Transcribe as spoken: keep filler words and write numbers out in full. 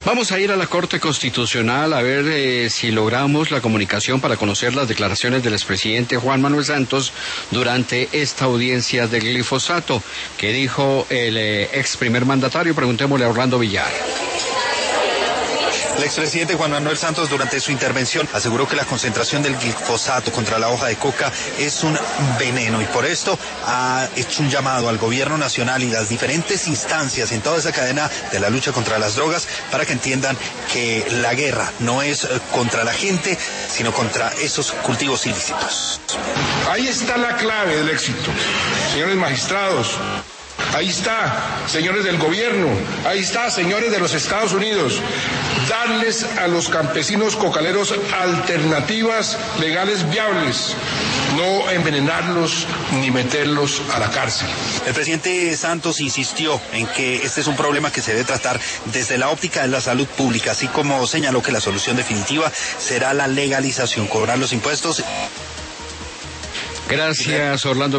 Vamos a ir a la Corte Constitucional a ver eh, si logramos la comunicación para conocer las declaraciones del expresidente Juan Manuel Santos durante esta audiencia del glifosato. ¿Qué dijo el eh, ex primer mandatario? Preguntémosle a Orlando Villar. El expresidente Juan Manuel Santos durante su intervención aseguró que la concentración del glifosato contra la hoja de coca es un veneno y por esto ha hecho un llamado al gobierno nacional y las diferentes instancias en toda esa cadena de la lucha contra las drogas para que entiendan que la guerra no es contra la gente, sino contra esos cultivos ilícitos. Ahí está la clave del éxito, señores magistrados. Ahí está, señores del gobierno, ahí está, señores de los Estados Unidos, darles a los campesinos cocaleros alternativas legales viables, no envenenarlos ni meterlos a la cárcel. El presidente Santos insistió en que este es un problema que se debe tratar desde la óptica de la salud pública, así como señaló que la solución definitiva será la legalización, cobrar los impuestos. Gracias, Orlando.